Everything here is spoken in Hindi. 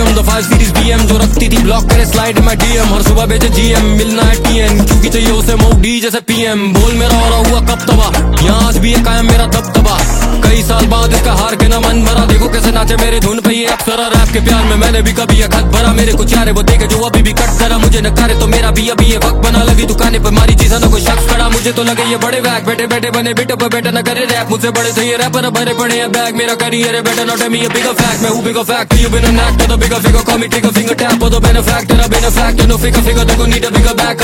BM द 5 सीरीज BM जो रखती थी ब्लॉक करे स्लाइड में DM। हर सुबह बेचे GM मिलना है TN क्योंकि चाहिए उसे मोडी जैसे PM। बोल मेरा हो रहा हुआ कब तबा, यहाँ आज भी है कायम मेरा दबदबा। कई साल बाद इसका हार के ना मन भरा, देखो कैसे नाचे मेरे धुन पे ये अप्सरा। रैप के प्यार में मैंने भी कभी खत भरा, मेरे कुछ यारे वो देखे जो अभी भी कट करा। मुझे नकारे तो मेरा भी अभी ये वक्त बना, लगी दुकानें पर मारी चीज़ ना कोई शख्स खड़ा। मुझे तो लगे ये बड़े बैग बैठे बैठे बने बेटो पर बेटा न करे रैप। मुझसे बड़े थे ये रैपर भरे पड़े हैं बैग, मेरा करियर है better not me a bigger fact. मैं हूँ bigger fact, you been an actor, the bigger figure, call me trigger finger tap or the benefactor, I've been a factor, no figure, they gon' need a bigger back.